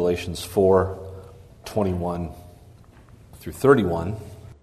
Galatians 4:21 through 31.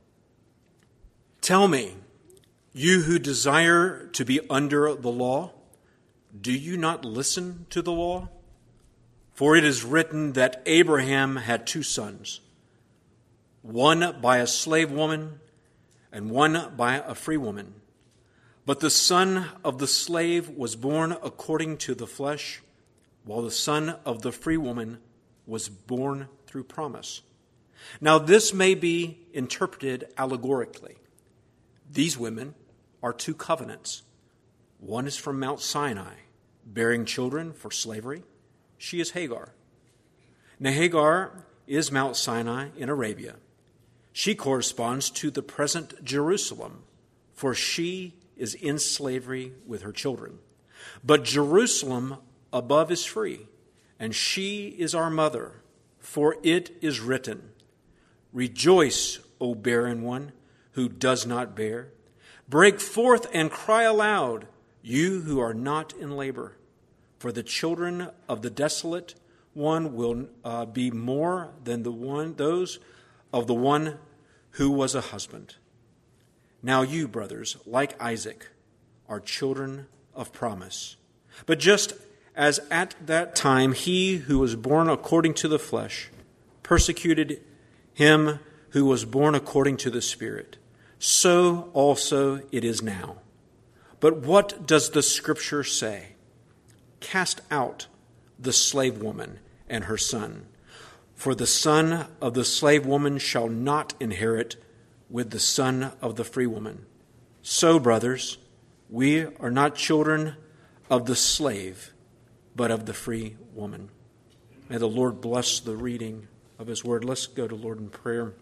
Tell me, you who desire to be under the law, do you not listen to the law? For it is written that Abraham had two sons, one by a slave woman and one by a free woman. But the son of the slave was born according to the flesh, while the son of the free woman was born through promise. Now this may be interpreted allegorically. These women are two covenants. One is from Mount Sinai, bearing children for slavery. She is Hagar. Now Hagar is Mount Sinai in Arabia. She corresponds to the present Jerusalem, for she is in slavery with her children. But Jerusalem above is free, and she is our mother, for it is written, Rejoice, O barren one who does not bear. Break forth and cry aloud, you who are not in labor. For the children of the desolate one will be more than those of the one who was a husband. Now you, brothers, like Isaac, are children of promise. But just as at that time he who was born according to the flesh persecuted him who was born according to the Spirit, so also it is now. But what does the Scripture say? Cast out the slave woman and her son, for the son of the slave woman shall not inherit with the son of the free woman. So, brothers, we are not children of the slave, but of the free woman. May the Lord bless the reading of His word. Let's go to Lord in prayer.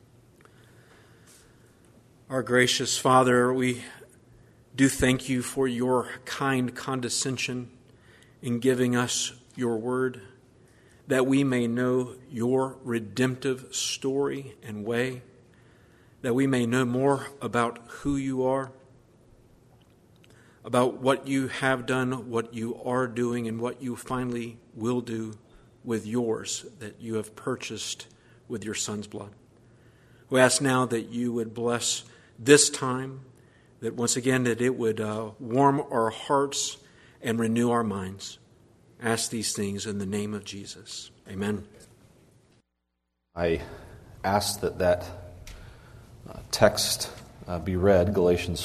Our gracious Father, we do thank you for your kind condescension in giving us your word, that we may know your redemptive story and way, that we may know more about who you are, about what you have done, what you are doing, and what you finally will do with yours that you have purchased with your Son's blood. We ask now that you would bless this time, that once again that it would warm our hearts and renew our minds. Ask these things in the name of Jesus. Amen. I ask that text be read, Galatians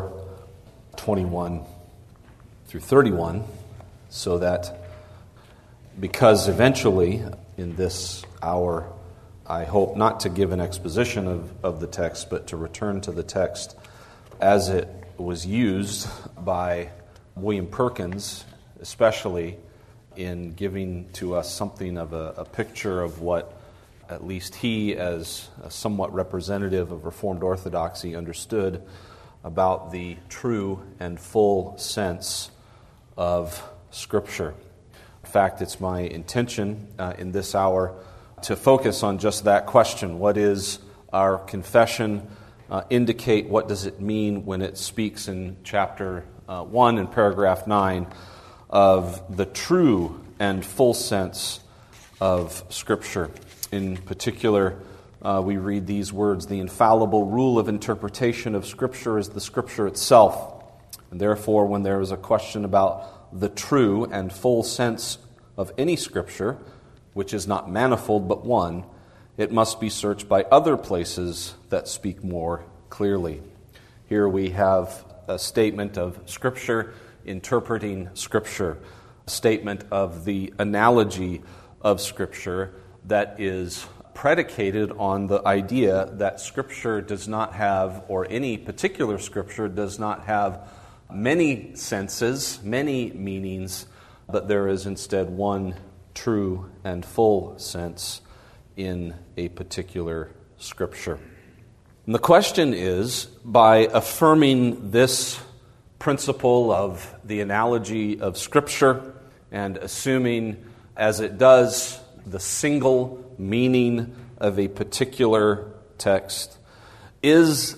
4:21 through 31, so that because eventually in this hour I hope not to give an exposition of the text, but to return to the text as it was used by William Perkins, especially in giving to us something of a picture of what at least he, as a somewhat representative of Reformed Orthodoxy, understood about the true and full sense of Scripture. In fact, it's my intention in this hour to focus on just that question. What is our confession indicate? What does it mean when it speaks in chapter 1 and paragraph 9 of the true and full sense of Scripture? In particular, we read these words, the infallible rule of interpretation of Scripture is the Scripture itself. And therefore, when there is a question about the true and full sense of any Scripture, which is not manifold but one, it must be searched by other places that speak more clearly. Here we have a statement of Scripture interpreting Scripture, a statement of the analogy of Scripture that is predicated on the idea that Scripture does not have, or any particular Scripture does not have many senses, many meanings, but there is instead one true and full sense in a particular Scripture. And the question is, by affirming this principle of the analogy of Scripture and assuming, as it does, the single meaning of a particular text, does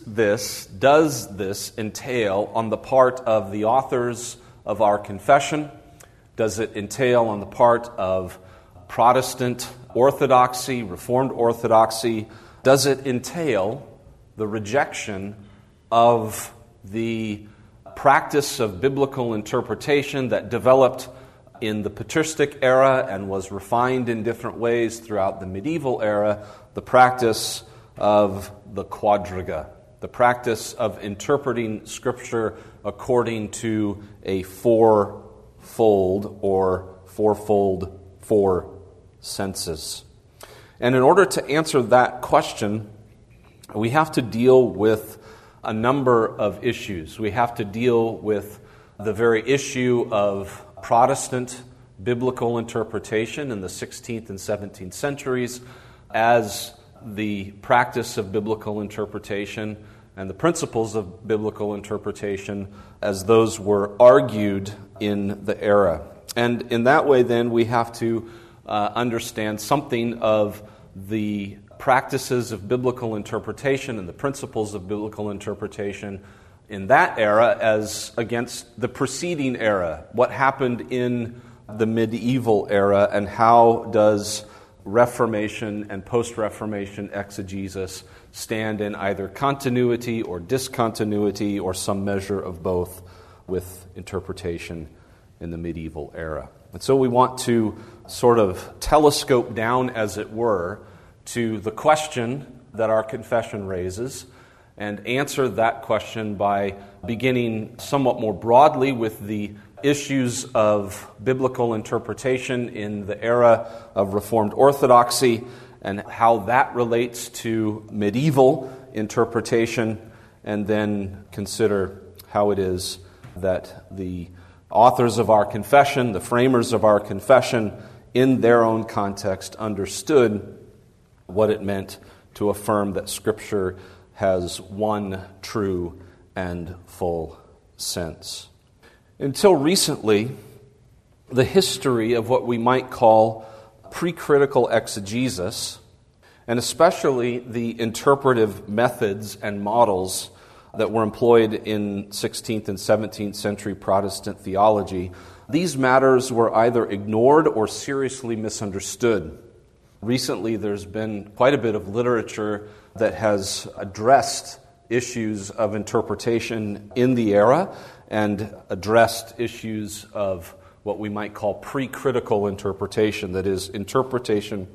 this entail on the part of the authors of our confession? Does it entail on the part of Protestant orthodoxy, Reformed orthodoxy, does it entail the rejection of the practice of biblical interpretation that developed in the patristic era and was refined in different ways throughout the medieval era, the practice of the quadriga, the practice of interpreting Scripture according to a fourfold four senses. And in order to answer that question, we have to deal with a number of issues. We have to deal with the very issue of Protestant biblical interpretation in the 16th and 17th centuries as the practice of biblical interpretation and the principles of biblical interpretation as those were argued in the era. And in that way, then, we have to understand something of the practices of biblical interpretation and the principles of biblical interpretation in that era as against the preceding era. What happened in the medieval era, and how does Reformation and post-Reformation exegesis stand in either continuity or discontinuity or some measure of both with interpretation in the medieval era. And so we want to sort of telescope down, as it were, to the question that our confession raises and answer that question by beginning somewhat more broadly with the issues of biblical interpretation in the era of Reformed orthodoxy and how that relates to medieval interpretation, and then consider how it is that the authors of our confession, the framers of our confession, in their own context understood what it meant to affirm that Scripture has one true and full sense. Until recently, the history of what we might call pre-critical exegesis, and especially the interpretive methods and models that were employed in 16th and 17th century Protestant theology, these matters were either ignored or seriously misunderstood. Recently, there's been quite a bit of literature that has addressed issues of interpretation in the era and addressed issues of what we might call pre-critical interpretation, that is, interpretation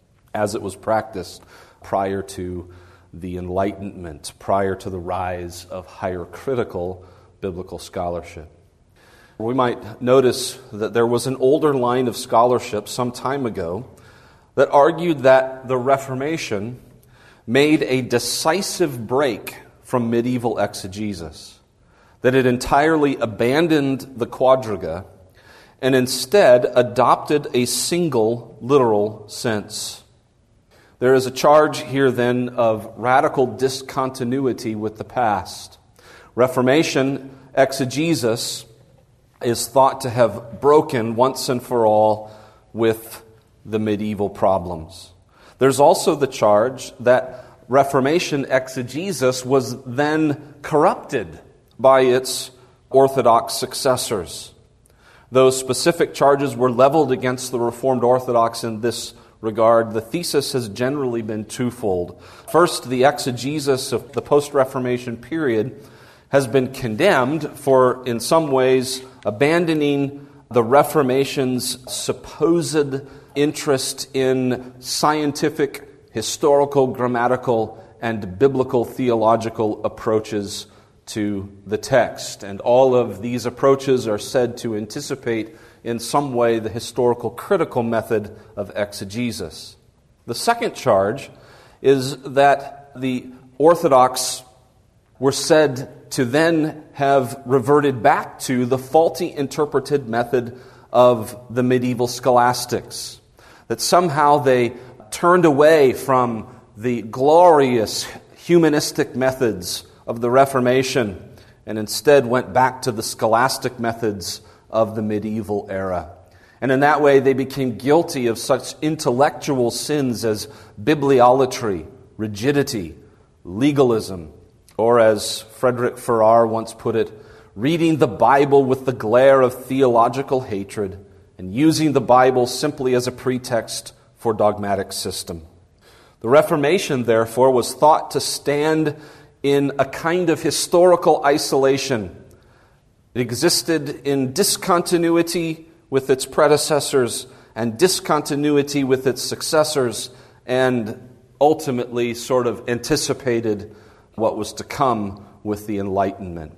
as it was practiced prior to the Enlightenment, prior to the rise of higher critical biblical scholarship. We might notice that there was an older line of scholarship some time ago that argued that the Reformation made a decisive break from medieval exegesis, that it entirely abandoned the quadriga and instead adopted a single literal sense. There is a charge here then of radical discontinuity with the past. Reformation exegesis is thought to have broken once and for all with the medieval problems. There's also the charge that Reformation exegesis was then corrupted by its Orthodox successors. Those specific charges were leveled against the Reformed Orthodox in this regard. The thesis has generally been twofold. First, the exegesis of the post-Reformation period has been condemned for, in some ways, abandoning the Reformation's supposed interest in scientific, historical, grammatical, and biblical theological approaches to the text. And all of these approaches are said to anticipate in some way the historical critical method of exegesis. The second charge is that the Orthodox were said to then have reverted back to the faulty interpreted method of the medieval scholastics, that somehow they turned away from the glorious humanistic methods of the Reformation and instead went back to the scholastic methods of the medieval era. And in that way, they became guilty of such intellectual sins as bibliolatry, rigidity, legalism, or as Frederick Farrar once put it, reading the Bible with the glare of theological hatred and using the Bible simply as a pretext for dogmatic system. The Reformation, therefore, was thought to stand in a kind of historical isolation. It existed in discontinuity with its predecessors and discontinuity with its successors, and ultimately sort of anticipated what was to come with the Enlightenment.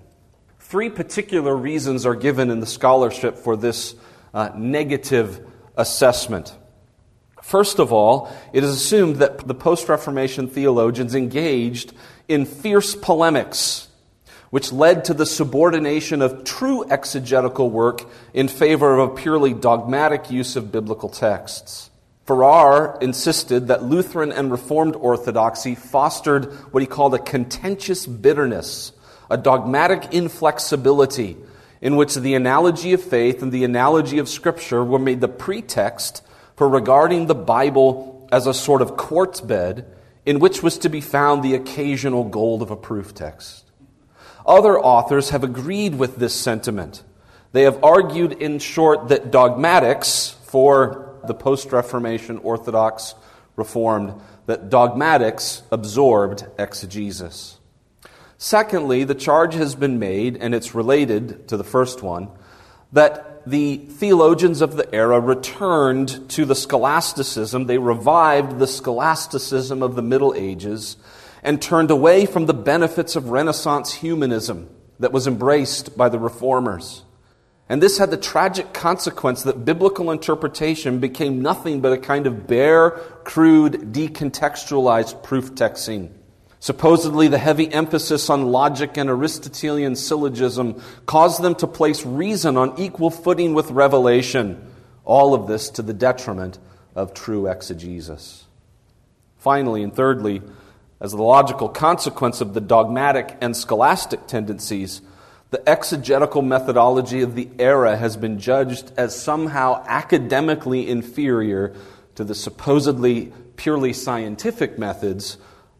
3 particular reasons are given in the scholarship for this negative assessment. First of all, it is assumed that the post-Reformation theologians engaged in fierce polemics, which led to the subordination of true exegetical work in favor of a purely dogmatic use of biblical texts. Farrar insisted that Lutheran and Reformed orthodoxy fostered what he called a contentious bitterness, a dogmatic inflexibility, in which the analogy of faith and the analogy of Scripture were made the pretext for regarding the Bible as a sort of quartz bed in which was to be found the occasional gold of a proof text. Other authors have agreed with this sentiment. They have argued, in short, that dogmatics, for the post-Reformation Orthodox Reformed, that dogmatics absorbed exegesis. Secondly, the charge has been made, and it's related to the first one, that the theologians of the era returned to the scholasticism. They revived the scholasticism of the Middle Ages and turned away from the benefits of Renaissance humanism that was embraced by the Reformers. And this had the tragic consequence that biblical interpretation became nothing but a kind of bare, crude, decontextualized proof texting. Supposedly, the heavy emphasis on logic and Aristotelian syllogism caused them to place reason on equal footing with revelation. All of this to the detriment of true exegesis. Finally, and thirdly, as the logical consequence of the dogmatic and scholastic tendencies, the exegetical methodology of the era has been judged as somehow academically inferior to the supposedly purely scientific methods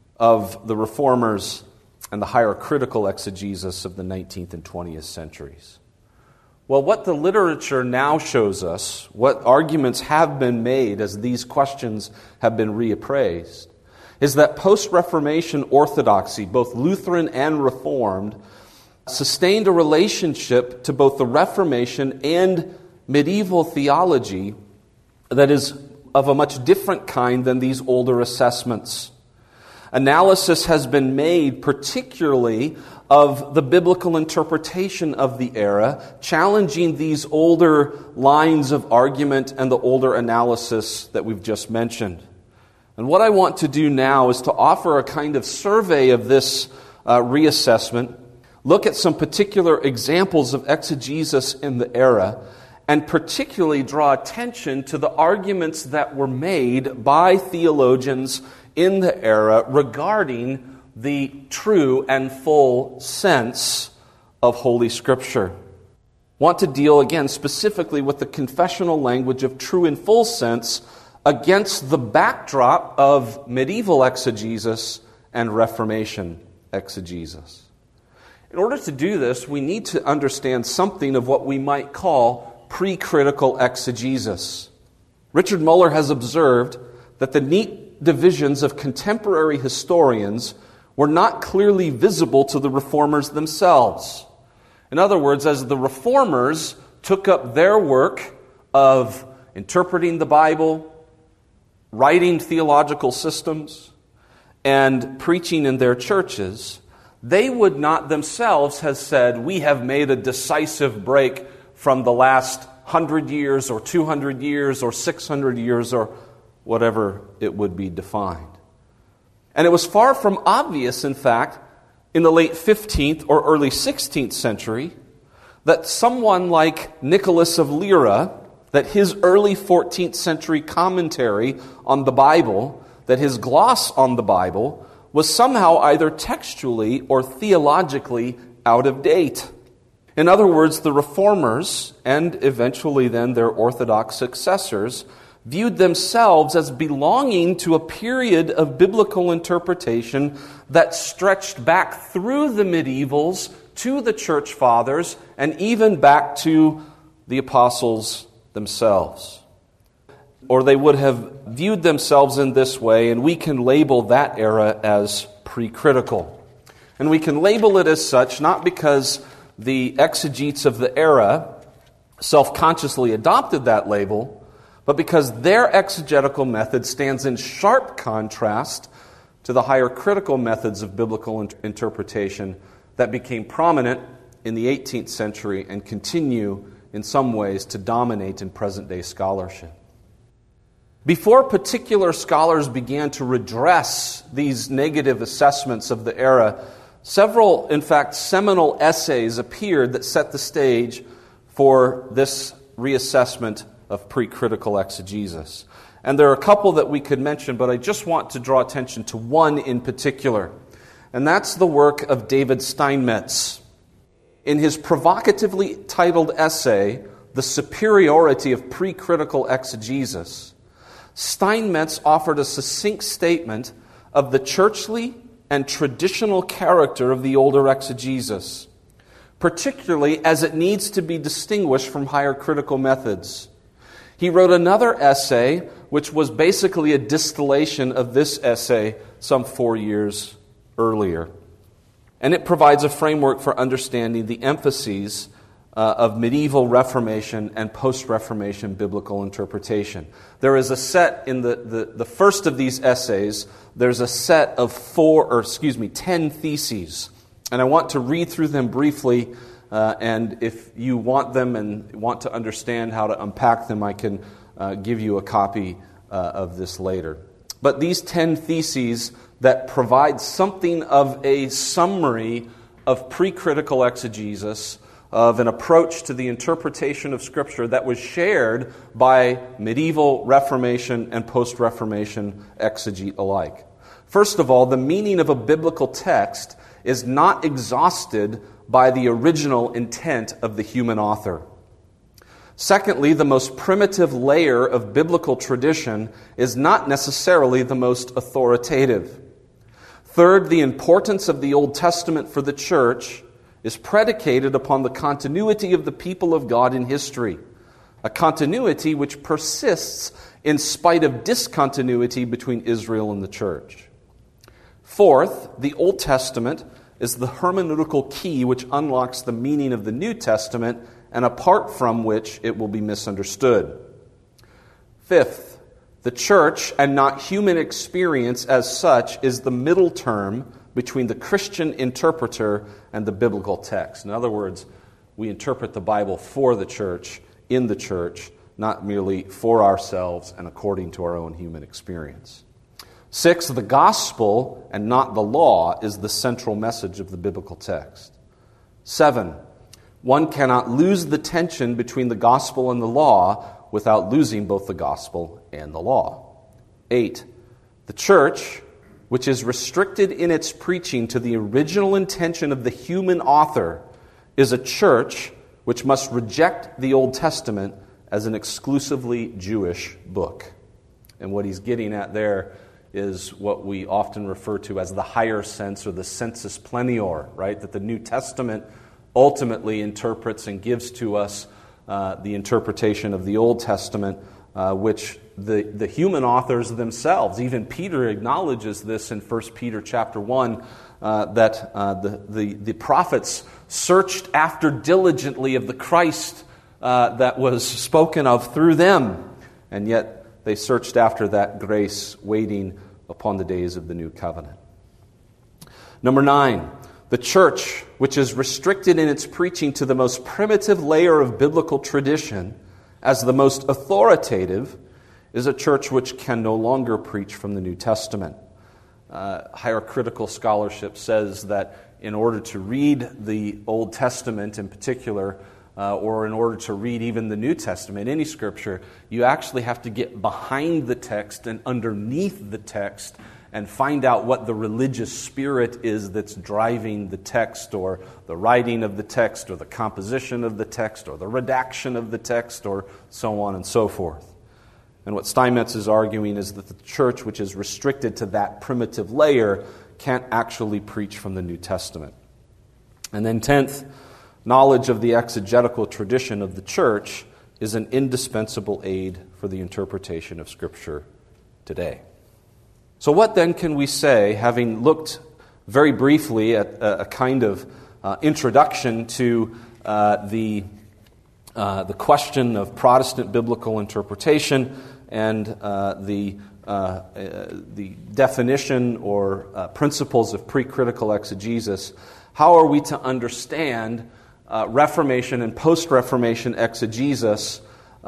of the Reformers and the hierarchical exegesis of the 19th and 20th centuries. Well, what the literature now shows us, what arguments have been made as these questions have been reappraised, is that post-Reformation orthodoxy, both Lutheran and Reformed, sustained a relationship to both the Reformation and medieval theology that is of a much different kind than these older assessments. Analysis has been made particularly of the biblical interpretation of the era, challenging these older lines of argument and the older analysis that we've just mentioned. And what I want to do now is to offer a kind of survey of this reassessment, look at some particular examples of exegesis in the era, and particularly draw attention to the arguments that were made by theologians in the era regarding the true and full sense of Holy Scripture. Want to deal again specifically with the confessional language of true and full sense against the backdrop of medieval exegesis and Reformation exegesis. In order to do this, we need to understand something of what we might call pre-critical exegesis. Richard Muller has observed that the neat divisions of contemporary historians were not clearly visible to the Reformers themselves. In other words, as the Reformers took up their work of interpreting the Bible, writing theological systems, and preaching in their churches, they would not themselves have said, we have made a decisive break from the last 100 years or 200 years or 600 years or whatever it would be defined. And it was far from obvious, in fact, in the late 15th or early 16th century, that someone like Nicholas of Lyra, that his early 14th century commentary on the Bible, that his gloss on the Bible, was somehow either textually or theologically out of date. In other words, the Reformers, and eventually then their Orthodox successors, viewed themselves as belonging to a period of biblical interpretation that stretched back through the medievals to the church fathers and even back to the apostles themselves. Or they would have viewed themselves in this way, and we can label that era as pre-critical. And we can label it as such not because the exegetes of the era self-consciously adopted that label, but because their exegetical method stands in sharp contrast to the higher critical methods of biblical interpretation that became prominent in the 18th century and continue in some ways to dominate in present-day scholarship. Before particular scholars began to redress these negative assessments of the era, several, in fact, seminal essays appeared that set the stage for this reassessment of pre-critical exegesis. And there are a couple that we could mention, but I just want to draw attention to one in particular. And that's the work of David Steinmetz. In his provocatively titled essay, The Superiority of Pre-Critical Exegesis, Steinmetz offered a succinct statement of the churchly and traditional character of the older exegesis, particularly as it needs to be distinguished from higher critical methods. He wrote another essay, which was basically a distillation of this essay some 4 years earlier. And it provides a framework for understanding the emphases of medieval Reformation and post-Reformation biblical interpretation. There is a set in the first of these essays, there's a set of 10 theses. And I want to read through them briefly, and if you want them and want to understand how to unpack them, I can give you a copy of this later. But these 10 theses that provide something of a summary of pre-critical exegesis, of an approach to the interpretation of Scripture that was shared by medieval Reformation and post-Reformation exegete alike. First of all, the meaning of a biblical text is not exhausted by the original intent of the human author. Secondly, the most primitive layer of biblical tradition is not necessarily the most authoritative. Third, the importance of the Old Testament for the church is predicated upon the continuity of the people of God in history, a continuity which persists in spite of discontinuity between Israel and the church. Fourth, the Old Testament is the hermeneutical key which unlocks the meaning of the New Testament and apart from which it will be misunderstood. Fifth, the church and not human experience as such is the middle term between the Christian interpreter and the biblical text. In other words, we interpret the Bible for the church, in the church, not merely for ourselves and according to our own human experience. Sixth, the gospel and not the law is the central message of the biblical text. 7, one cannot lose the tension between the gospel and the law without losing both the gospel and the law. 8, the church, which is restricted in its preaching to the original intention of the human author, is a church which must reject the Old Testament as an exclusively Jewish book. And what he's getting at there is what we often refer to as the higher sense or the sensus plenior, right? That the New Testament ultimately interprets and gives to us the interpretation of the Old Testament, which the human authors themselves, even Peter acknowledges this in 1 Peter chapter 1, that the prophets searched after diligently of the Christ that was spoken of through them, and yet they searched after that grace waiting upon the days of the new covenant. Number 9, the church, which is restricted in its preaching to the most primitive layer of biblical tradition as the most authoritative, is a church which can no longer preach from the New Testament. Higher critical scholarship says that in order to read the Old Testament in particular, or in order to read even the New Testament, any scripture, you actually have to get behind the text and underneath the text and find out what the religious spirit is that's driving the text, or the writing of the text, or the composition of the text, or the redaction of the text, or so on and so forth. And what Steinmetz is arguing is that the church, which is restricted to that primitive layer, can't actually preach from the New Testament. And then 10th, knowledge of the exegetical tradition of the church is an indispensable aid for the interpretation of Scripture today. So what then can we say, having looked very briefly at a kind of introduction to the question of Protestant biblical interpretation and the definition or principles of pre-critical exegesis? How are we to understand Reformation and post-Reformation exegesis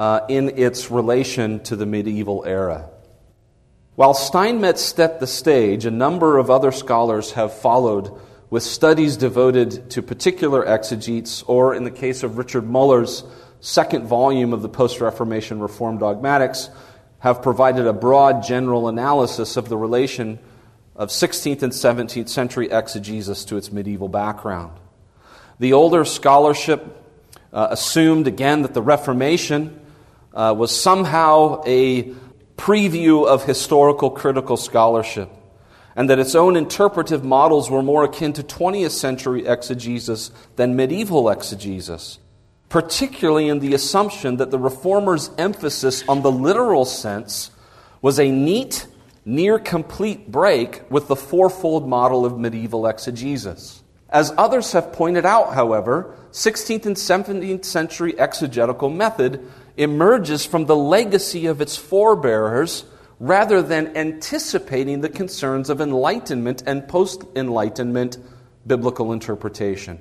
in its relation to the medieval era? While Steinmetz set the stage, a number of other scholars have followed with studies devoted to particular exegetes, or in the case of Richard Muller's second volume of the Post-Reformation Reformed Dogmatics, have provided a broad general analysis of the relation of 16th and 17th century exegesis to its medieval background. The older scholarship assumed again that the Reformation was somehow a preview of historical critical scholarship, and that its own interpretive models were more akin to 20th century exegesis than medieval exegesis, particularly in the assumption that the Reformers' emphasis on the literal sense was a neat, near-complete break with the fourfold model of medieval exegesis. As others have pointed out, however, 16th and 17th century exegetical method emerges from the legacy of its forebearers rather than anticipating the concerns of Enlightenment and post-Enlightenment biblical interpretation.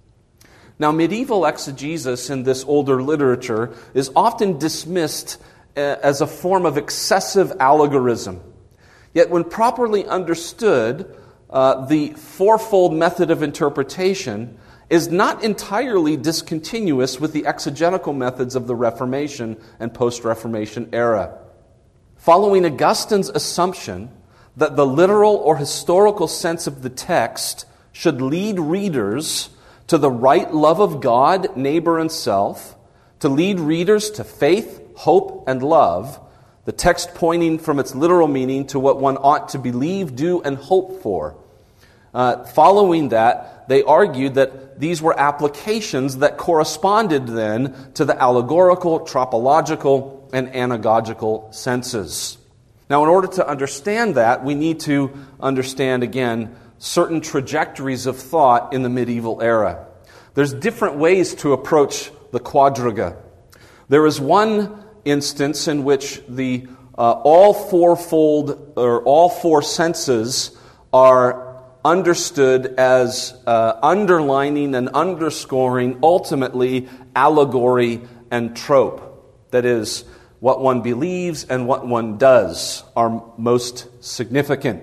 Now, medieval exegesis in this older literature is often dismissed as a form of excessive allegorism. Yet when properly understood, the fourfold method of interpretation is not entirely discontinuous with the exegetical methods of the Reformation and post-Reformation era. Following Augustine's assumption that the literal or historical sense of the text should lead readers to the right love of God, neighbor, and self, to lead readers to faith, hope, and love, the text pointing from its literal meaning to what one ought to believe, do, and hope for. Following that, they argued that these were applications that corresponded then to the allegorical, tropological, and anagogical senses. Now, in order to understand that, we need to understand, again, certain trajectories of thought in the medieval era. There's different ways to approach the quadriga. There is one instance in which the all four senses are understood as underlining and underscoring ultimately allegory and trope. That is, what one believes and what one does are most significant.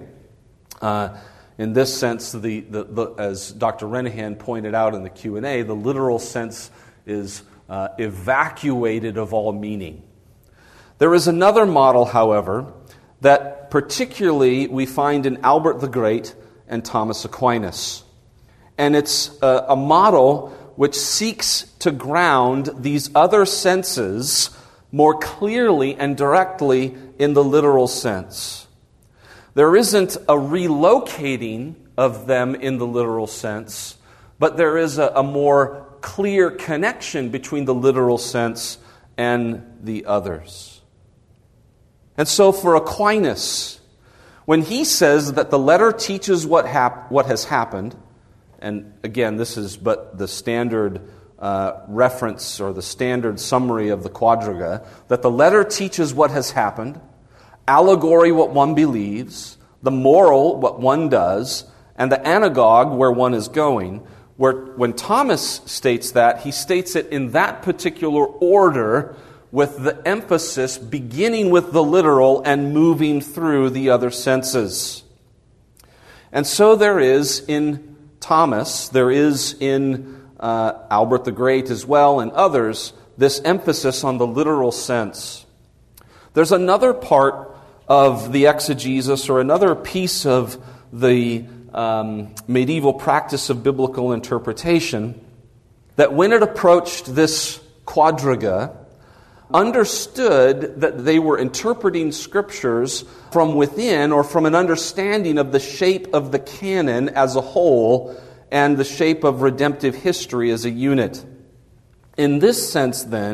In this sense, as Dr. Renahan pointed out in the Q&A, the literal sense is evacuated of all meaning. There is another model, however, that particularly we find in Albert the Great and Thomas Aquinas. And it's a model which seeks to ground these other senses more clearly and directly in the literal sense. There isn't a relocating of them in the literal sense, but there is a more clear connection between the literal sense and the others. And so for Aquinas, when he says that the letter teaches what has happened, and again, this is but the standard reference or the standard summary of the quadriga, that the letter teaches what has happened, allegory what one believes, the moral what one does, and the anagogue where one is going. When Thomas states that, he states it in that particular order, with the emphasis beginning with the literal and moving through the other senses. And so there is in Thomas, there is in Albert the Great as well, and others, this emphasis on the literal sense. There's another part of the exegesis, or another piece of the medieval practice of biblical interpretation, that when it approached this quadriga, understood that they were interpreting scriptures from within, or from an understanding of the shape of the canon as a whole and the shape of redemptive history as a unit. In this sense, then,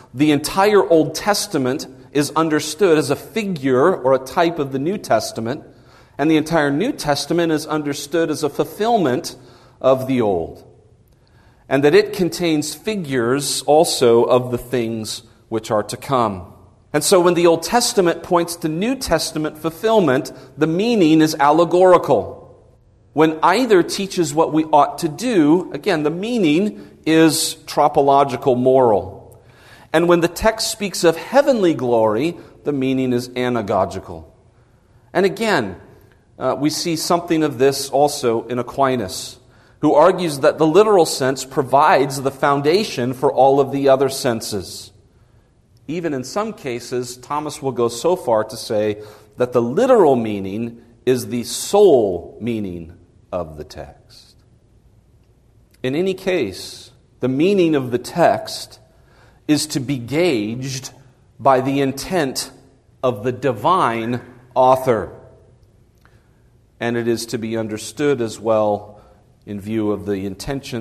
the entire Old Testament is understood as a figure or a type of the New Testament, and the entire New Testament is understood as a fulfillment of the Old, and that it contains figures also of the things which are to come. And so when the Old Testament points to New Testament fulfillment, the meaning is allegorical. When either teaches what we ought to do, again, the meaning is tropological, moral. And when the text speaks of heavenly glory, the meaning is anagogical. And again, we see something of this also in Aquinas, who argues that the literal sense provides the foundation for all of the other senses. Even in some cases, Thomas will go so far to say that the literal meaning is the sole meaning of the text. In any case, the meaning of the text is to be gauged by the intent of the divine author. And it is to be understood as well in view of the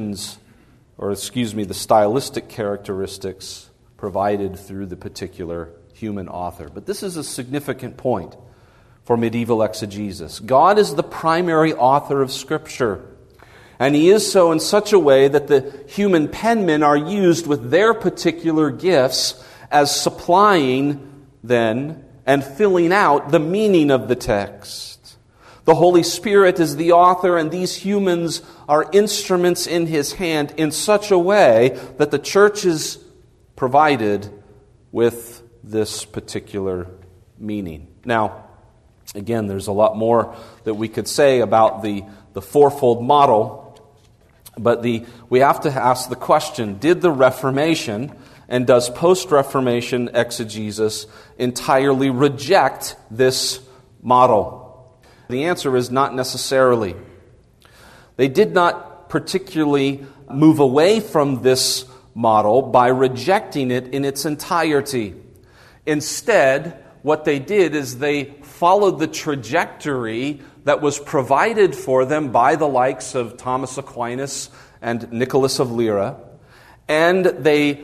the stylistic characteristics provided through the particular human author. But this is a significant point for medieval exegesis. God is the primary author of Scripture, and He is so in such a way that the human penmen are used with their particular gifts as supplying then and filling out the meaning of the text. The Holy Spirit is the author, and these humans are instruments in His hand in such a way that the church is provided with this particular meaning. Now, again, there's a lot more that we could say about the fourfold model, but we have to ask the question, did the Reformation and does post-Reformation exegesis entirely reject this model? The answer is not necessarily. They did not particularly move away from this model by rejecting it in its entirety. Instead, what they did is they followed the trajectory that was provided for them by the likes of Thomas Aquinas and Nicholas of Lyra, and they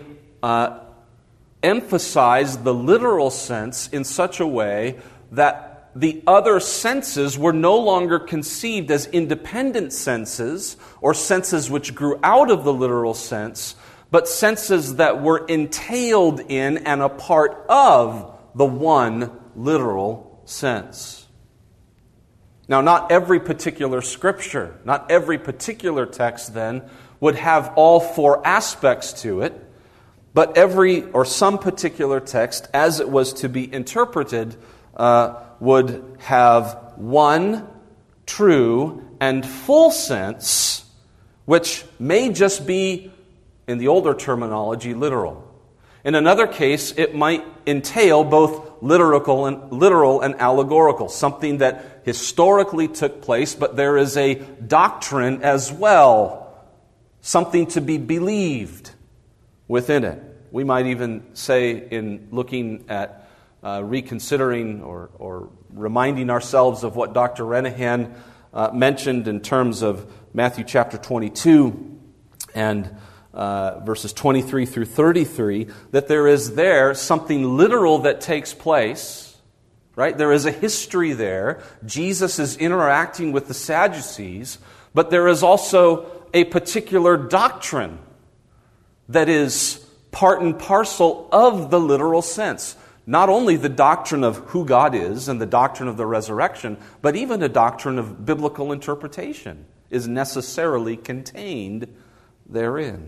emphasized the literal sense in such a way that the other senses were no longer conceived as independent senses or senses which grew out of the literal sense, but senses that were entailed in and a part of the one literal sense. Now, not every particular scripture, not every particular text then would have all four aspects to it, but every or some particular text, as it was to be interpreted, would have one true and full sense, which may just be, in the older terminology, literal. In another case, it might entail both literal and allegorical, something that historically took place, but there is a doctrine as well, something to be believed within it. We might even say, in looking at reconsidering or reminding ourselves of what Dr. Renahan mentioned in terms of Matthew chapter 22 and verses 23 through 33, that there is there something literal that takes place, right? There is a history there. Jesus is interacting with the Sadducees, but there is also a particular doctrine that is part and parcel of the literal sense. Not only the doctrine of who God is and the doctrine of the resurrection, but even a doctrine of biblical interpretation is necessarily contained therein.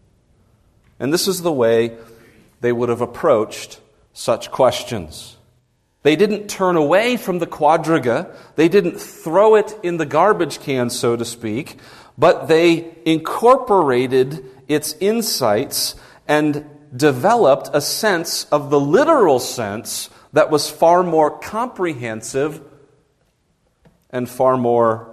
And this is the way they would have approached such questions. They didn't turn away from the quadriga. They didn't throw it in the garbage can, so to speak, but they incorporated its insights and developed a sense of the literal sense that was far more comprehensive and far more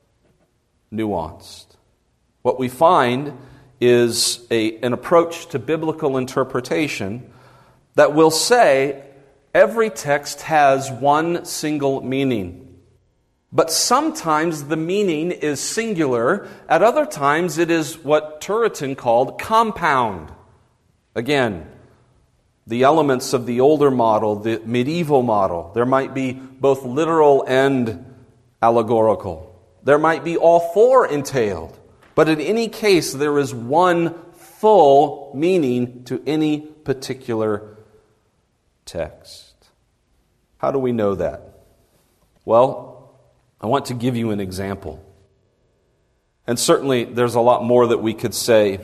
nuanced. What we find is an approach to biblical interpretation that will say every text has one single meaning. But sometimes the meaning is singular. At other times it is what Turretin called compound. Again, the elements of the older model, the medieval model. There might be both literal and allegorical. There might be all four entailed. But in any case, there is one full meaning to any particular text. How do we know that? Well, I want to give you an example. And certainly there's a lot more that we could say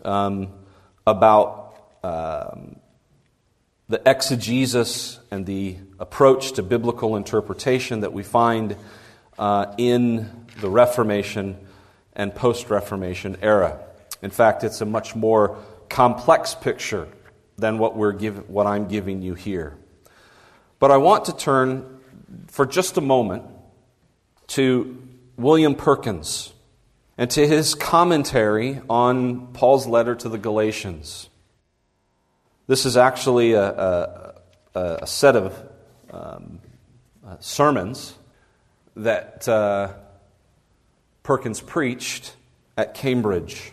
about the exegesis and the approach to biblical interpretation that we find in the Reformation and post-Reformation era. In fact, it's a much more complex picture than what I'm giving you here. But I want to turn for just a moment to William Perkins and to his commentary on Paul's letter to the Galatians. This is actually a set of sermons that Perkins preached at Cambridge.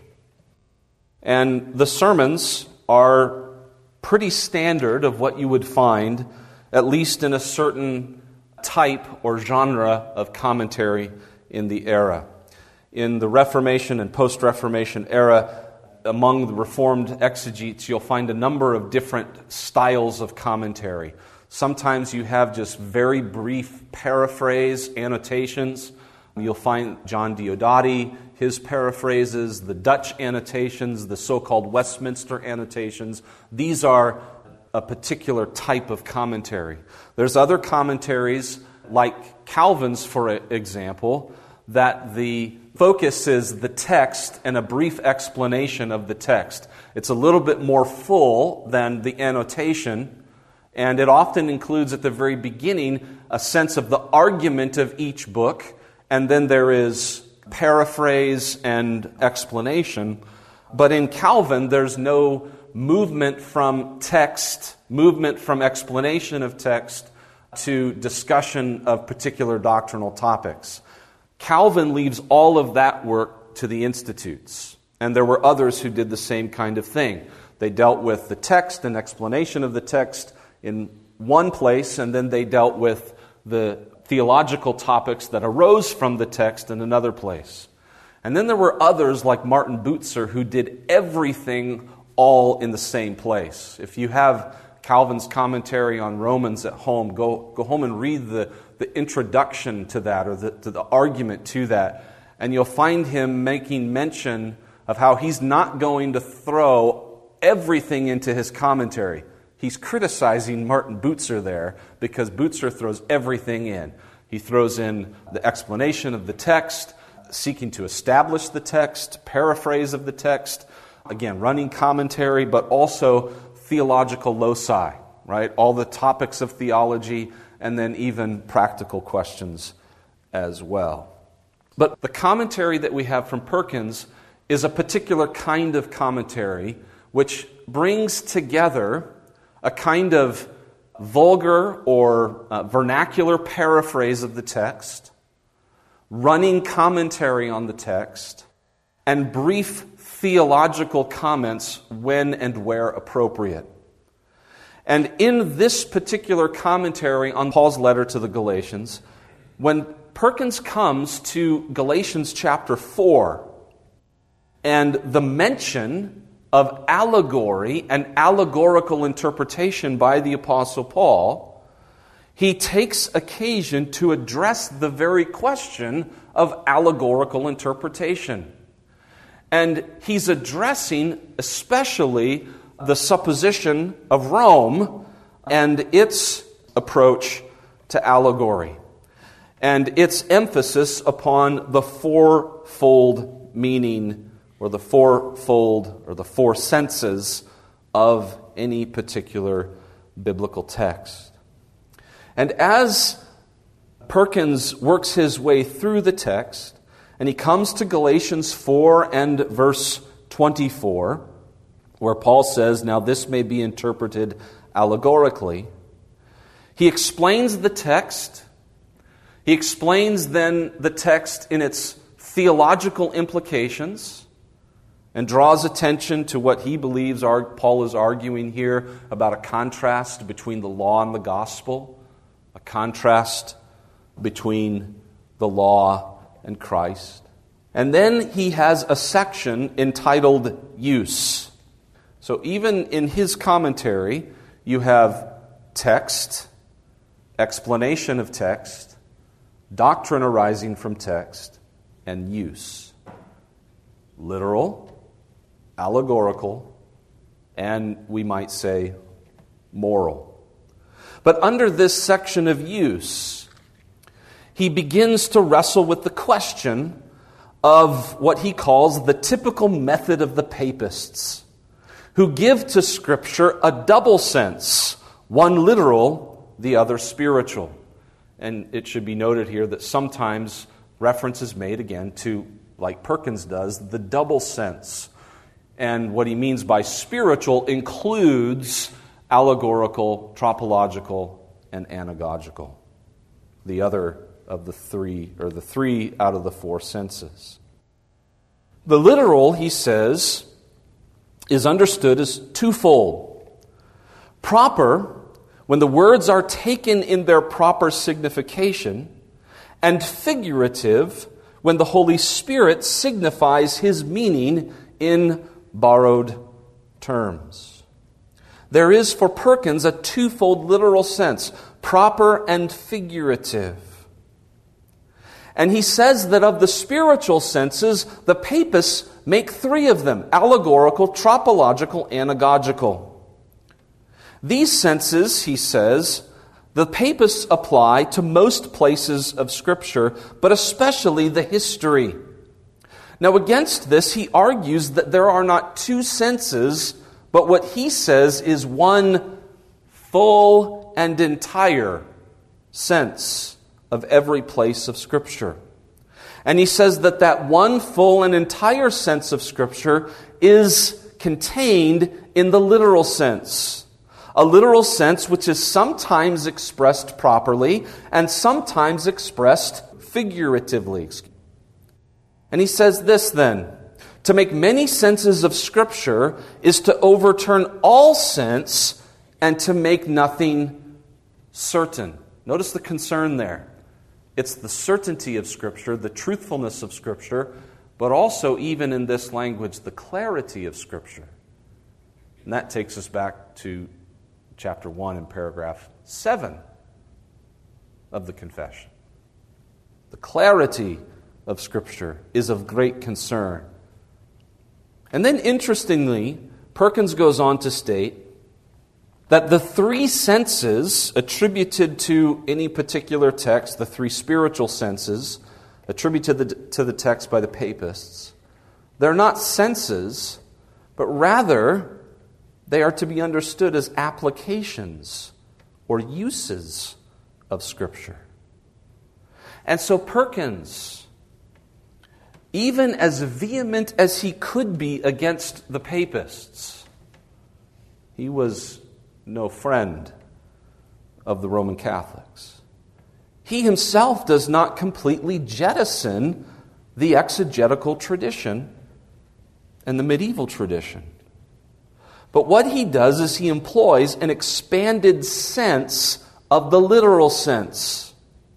And the sermons are pretty standard of what you would find, at least in a certain type or genre of commentary in the era. In the Reformation and post-Reformation era, among the Reformed exegetes, you'll find a number of different styles of commentary. Sometimes you have just very brief paraphrase annotations. You'll find John Diodati, his paraphrases, the Dutch annotations, the so-called Westminster annotations. These are a particular type of commentary. There's other commentaries, like Calvin's, for example, that the focus is the text and a brief explanation of the text. It's a little bit more full than the annotation, and it often includes at the very beginning a sense of the argument of each book, and then there is paraphrase and explanation. But in Calvin, there's no movement from text, movement from explanation of text to discussion of particular doctrinal topics. Calvin leaves all of that work to the institutes, and there were others who did the same kind of thing. They dealt with the text and explanation of the text in one place, and then they dealt with the theological topics that arose from the text in another place. And then there were others like Martin Bucer who did everything all in the same place. If you have Calvin's commentary on Romans at home, go home and read the introduction to that, or the argument to that, and you'll find him making mention of how he's not going to throw everything into his commentary. He's criticizing Martin Bucer there because Bucer throws everything in. He throws in the explanation of the text, seeking to establish the text, paraphrase of the text, again, running commentary, but also theological loci, right? All the topics of theology, and then even practical questions as well. But the commentary that we have from Perkins is a particular kind of commentary which brings together a kind of vulgar or vernacular paraphrase of the text, running commentary on the text, and brief theological comments when and where appropriate. And in this particular commentary on Paul's letter to the Galatians, when Perkins comes to Galatians chapter 4 and the mention of allegory and allegorical interpretation by the Apostle Paul, he takes occasion to address the very question of allegorical interpretation. And he's addressing especially the supposition of Rome and its approach to allegory, and its emphasis upon the fourfold meaning, or the fourfold, or the four senses of any particular biblical text. And as Perkins works his way through the text, and he comes to Galatians 4 and verse 24, where Paul says, "Now this may be interpreted allegorically," he explains the text. He explains then the text in its theological implications, and draws attention to what he believes Paul is arguing here about a contrast between the law and the gospel, a contrast between the law and Christ. And then he has a section entitled Use. So even in his commentary, you have text, explanation of text, doctrine arising from text, and use. Literal, allegorical, and we might say moral. But under this section of use, he begins to wrestle with the question of what he calls the typical method of the papists, who give to Scripture a double sense, one literal, the other spiritual. And it should be noted here that sometimes reference is made again to, like Perkins does, the double sense. And what he means by spiritual includes allegorical, tropological, and anagogical. The other of the three, or the three out of the four senses. The literal, he says, is understood as twofold. Proper, when the words are taken in their proper signification, and figurative, when the Holy Spirit signifies His meaning in borrowed terms. There is for Perkins a twofold literal sense, proper and figurative. And he says that of the spiritual senses, the papists make three of them: allegorical, tropological, anagogical. These senses, he says, the papists apply to most places of Scripture, but especially the history. Now, against this, he argues that there are not two senses, but what he says is one full and entire sense of every place of Scripture. And he says that that one full and entire sense of Scripture is contained in the literal sense. A literal sense which is sometimes expressed properly and sometimes expressed figuratively. And he says this then: to make many senses of Scripture is to overturn all sense and to make nothing certain. Notice the concern there. It's the certainty of Scripture, the truthfulness of Scripture, but also, even in this language, the clarity of Scripture. And that takes us back to chapter 1 and paragraph 7 of the confession. The clarity of Scripture is of great concern. And then, interestingly, Perkins goes on to state that the three senses attributed to any particular text, the three spiritual senses attributed to the text by the papists, they're not senses, but rather they are to be understood as applications or uses of Scripture. And so Perkins, even as vehement as he could be against the papists, he was no friend of the Roman Catholics. He himself does not completely jettison the exegetical tradition and the medieval tradition. But what he does is he employs an expanded sense of the literal sense.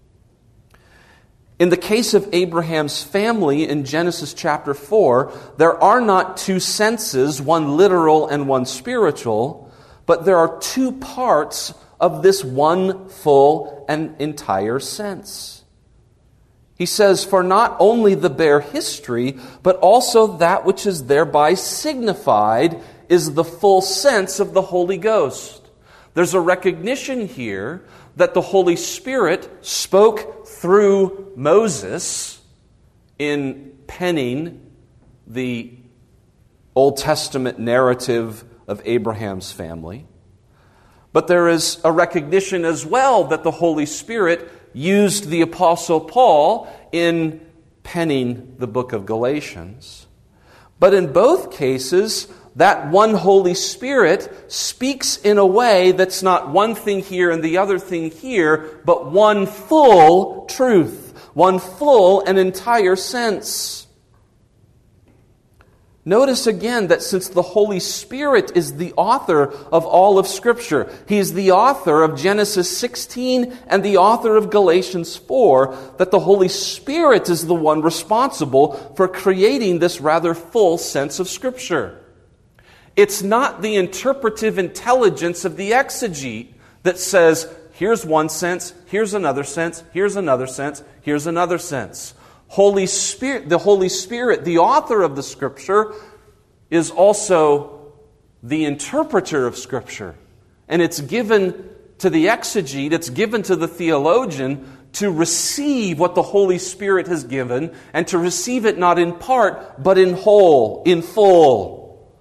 In the case of Abraham's family in Genesis chapter 4, there are not two senses, one literal and one spiritual, but there are two parts of this one full and entire sense. He says, for not only the bare history, but also that which is thereby signified is the full sense of the Holy Ghost. There's a recognition here that the Holy Spirit spoke through Moses in penning the Old Testament narrative of Abraham's family. But there is a recognition as well that the Holy Spirit used the Apostle Paul in penning the book of Galatians. But in both cases, that one Holy Spirit speaks in a way that's not one thing here and the other thing here, but one full truth, one full and entire sense. Notice again that since the Holy Spirit is the author of all of Scripture, He is the author of Genesis 16 and the author of Galatians 4, that the Holy Spirit is the one responsible for creating this rather full sense of Scripture. It's not the interpretive intelligence of the exegete that says, here's one sense, here's another sense, here's another sense, here's another sense. The Holy Spirit, the author of the Scripture, is also the interpreter of Scripture. And it's given to the exegete, it's given to the theologian to receive what the Holy Spirit has given, and to receive it not in part, but in whole, in full.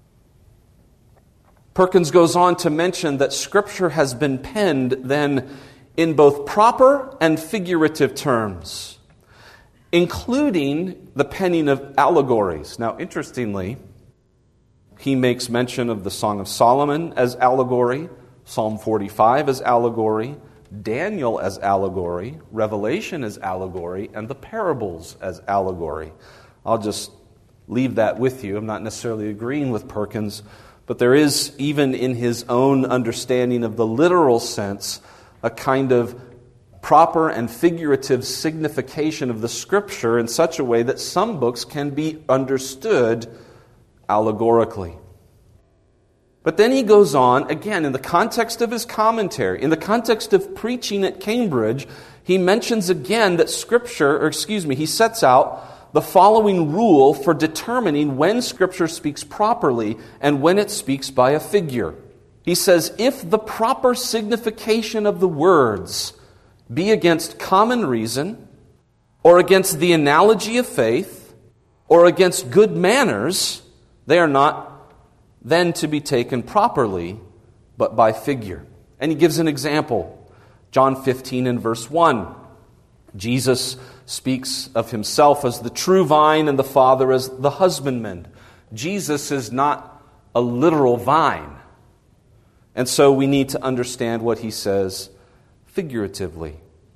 Perkins goes on to mention that Scripture has been penned then in both proper and figurative terms, including the penning of allegories. Now, interestingly, he makes mention of the Song of Solomon as allegory, Psalm 45 as allegory, Daniel as allegory, Revelation as allegory, and the parables as allegory. I'll just leave that with you. I'm not necessarily agreeing with Perkins, but there is, even in his own understanding of the literal sense, a kind of proper and figurative signification of the Scripture in such a way that some books can be understood allegorically. But then he goes on, again, in the context of his commentary, in the context of preaching at Cambridge, he mentions again that he sets out the following rule for determining when Scripture speaks properly and when it speaks by a figure. He says, if the proper signification of the words be against common reason, or against the analogy of faith, or against good manners, they are not then to be taken properly, but by figure. And he gives an example. John 15 and verse 1. Jesus speaks of himself as the true vine and the Father as the husbandman. Jesus is not a literal vine. And so we need to understand what he says figuratively.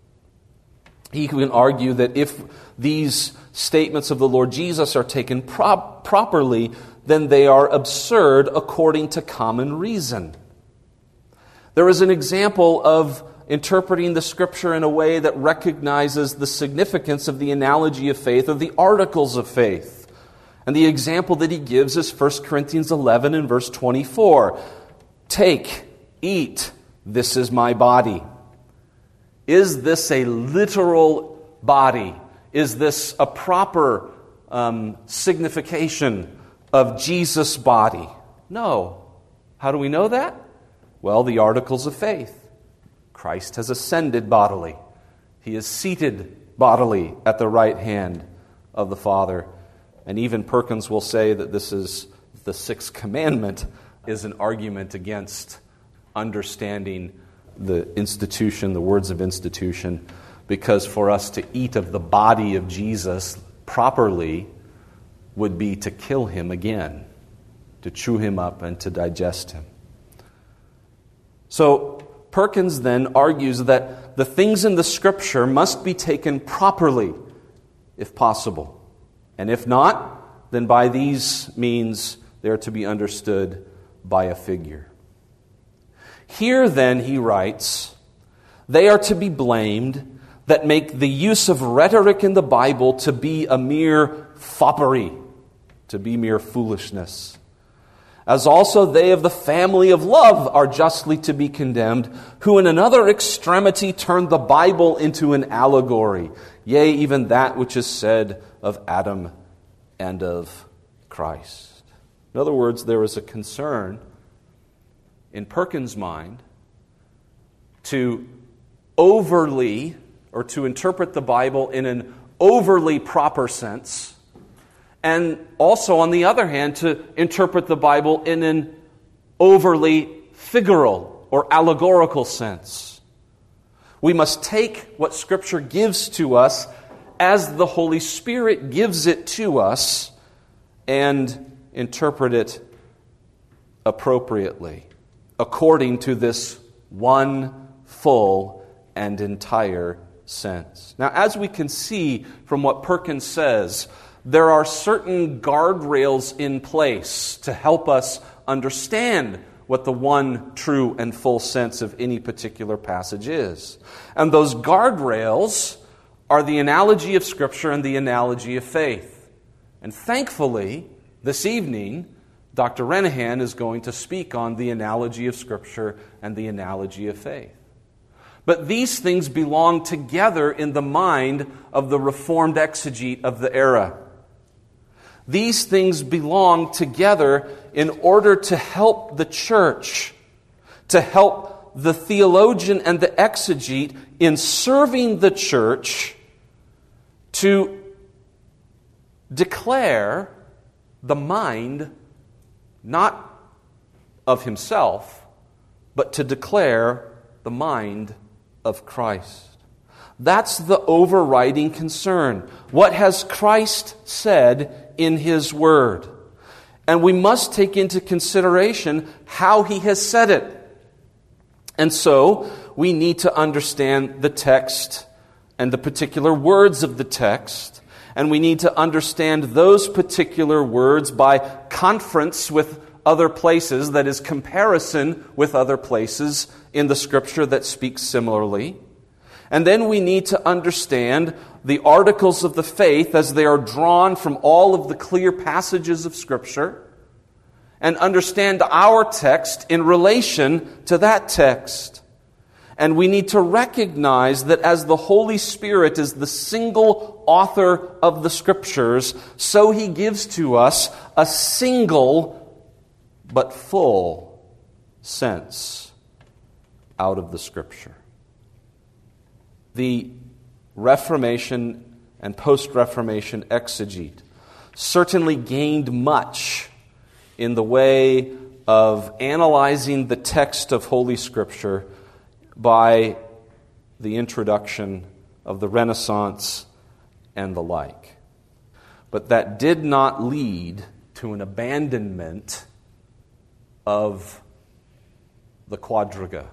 He can argue that if these statements of the Lord Jesus are taken properly, then they are absurd according to common reason. There is an example of interpreting the Scripture in a way that recognizes the significance of the analogy of faith or the articles of faith. And the example that he gives is 1 Corinthians 11 and verse 24. Take, eat, this is my body. Is this a literal body? Is this a proper signification of Jesus' body? No. How do we know that? Well, the articles of faith. Christ has ascended bodily. He is seated bodily at the right hand of the Father. And even Perkins will say that this is the sixth commandment, is an argument against understanding the institution, the words of institution, because for us to eat of the body of Jesus properly would be to kill him again, to chew him up and to digest him. So Perkins then argues that the things in the Scripture must be taken properly, if possible. And if not, then by these means they are to be understood by a figure. Here then, he writes, they are to be blamed that make the use of rhetoric in the Bible to be a mere foppery, to be mere foolishness. As also they of the family of love are justly to be condemned, who in another extremity turned the Bible into an allegory, yea, even that which is said of Adam and of Christ. In other words, there is a concern in Perkins' mind to overly, or to interpret the Bible in an overly proper sense, and also, on the other hand, to interpret the Bible in an overly figural or allegorical sense. We must take what Scripture gives to us as the Holy Spirit gives it to us and interpret it appropriately, according to this one full and entire sense. Now, as we can see from what Perkins says, there are certain guardrails in place to help us understand what the one true and full sense of any particular passage is. And those guardrails are the analogy of Scripture and the analogy of faith. And thankfully, this evening, Dr. Renahan is going to speak on the analogy of Scripture and the analogy of faith. But these things belong together in the mind of the Reformed exegete of the era. These things belong together in order to help the church, to help the theologian and the exegete in serving the church to declare the mind not of himself, but to declare the mind of Christ. That's the overriding concern. What has Christ said in His Word? And we must take into consideration how He has said it. And so, we need to understand the text and the particular words of the text. And we need to understand those particular words by conference with other places, that is, comparison with other places in the Scripture that speak similarly. And then we need to understand the articles of the faith as they are drawn from all of the clear passages of Scripture, and understand our text in relation to that text. And we need to recognize that as the Holy Spirit is the single author of the Scriptures, so He gives to us a single but full sense out of the Scripture. The Reformation and post-Reformation exegete certainly gained much in the way of analyzing the text of Holy Scripture by the introduction of the Renaissance and the like. But that did not lead to an abandonment of the Quadriga.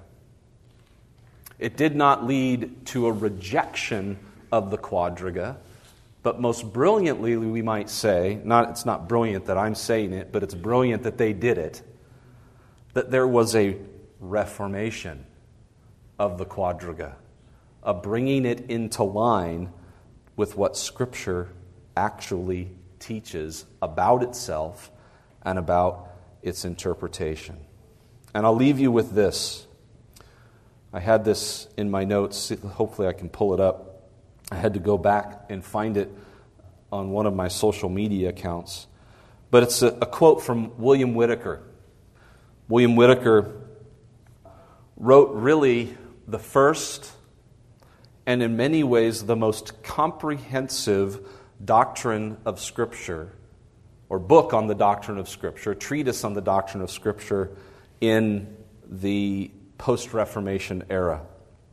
It did not lead to a rejection of the Quadriga, but most brilliantly, we might say, it's not brilliant that I'm saying it, but it's brilliant that they did it, that there was a reformation of the Quadriga, a bringing it into line with what Scripture actually teaches about itself and about its interpretation. And I'll leave you with this. I had this in my notes. Hopefully I can pull it up. I had to go back and find it on one of my social media accounts. But it's a quote from William Whitaker. William Whitaker wrote really the first and in many ways the most comprehensive doctrine of Scripture, or book on the doctrine of Scripture, treatise on the doctrine of Scripture in the post-Reformation era.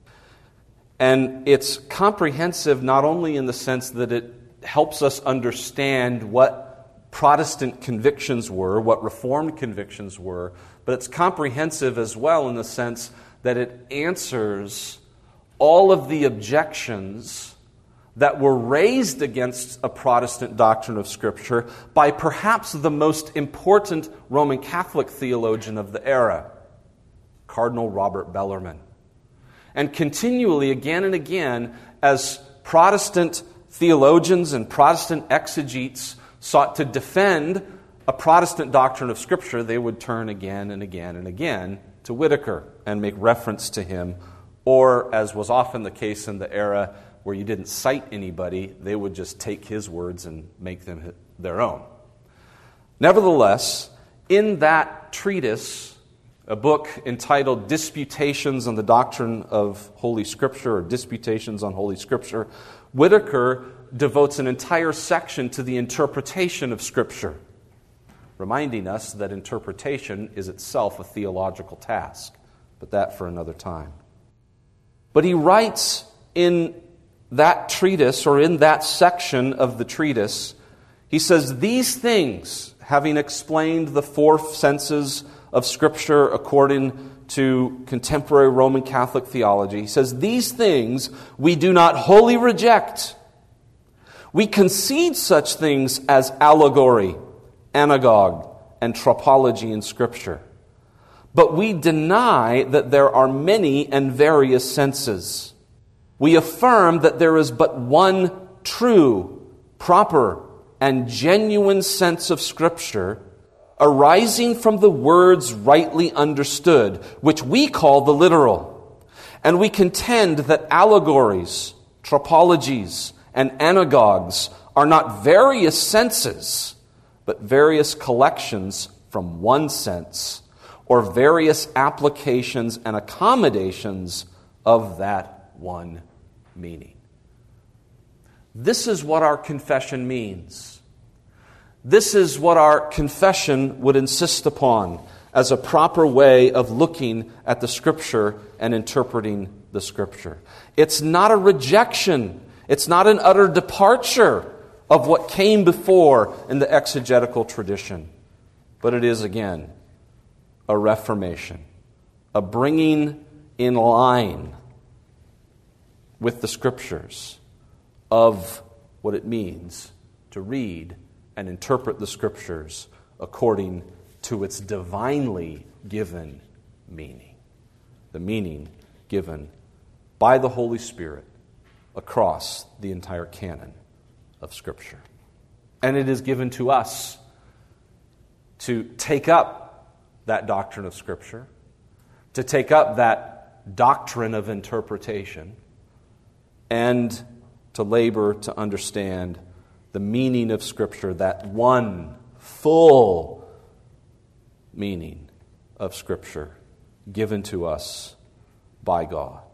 And it's comprehensive not only in the sense that it helps us understand what Protestant convictions were, what Reformed convictions were, but it's comprehensive as well in the sense that it answers all of the objections that were raised against a Protestant doctrine of Scripture by perhaps the most important Roman Catholic theologian of the era, Cardinal Robert Bellarmine. And continually, again and again, as Protestant theologians and Protestant exegetes sought to defend a Protestant doctrine of Scripture, they would turn again and again and again to Whitaker and make reference to him, or, as was often the case in the era where you didn't cite anybody, they would just take his words and make them their own. Nevertheless, in that treatise, a book entitled Disputations on the Doctrine of Holy Scripture, or Disputations on Holy Scripture, Whitaker devotes an entire section to the interpretation of Scripture, reminding us that interpretation is itself a theological task, but that for another time. But he writes in that treatise, or in that section of the treatise, he says, these things, having explained the four senses of Scripture according to contemporary Roman Catholic theology, he says, these things we do not wholly reject. We concede such things as allegory, anagogue, and tropology in Scripture. But we deny that there are many and various senses. We affirm that there is but one true, proper, and genuine sense of Scripture arising from the words rightly understood, which we call the literal. And we contend that allegories, tropologies, and anagogues are not various senses, but various collections from one sense, or various applications and accommodations of that one meaning. This is what our confession means. This is what our confession would insist upon as a proper way of looking at the Scripture and interpreting the Scripture. It's not a rejection. It's not an utter departure of what came before in the exegetical tradition. But it is, again, a reformation, a bringing in line with the Scriptures of what it means to read and interpret the Scriptures according to its divinely given meaning. The meaning given by the Holy Spirit across the entire canon of Scripture. And it is given to us to take up that doctrine of Scripture, to take up that doctrine of interpretation, and to labor to understand the meaning of Scripture, that one full meaning of Scripture given to us by God.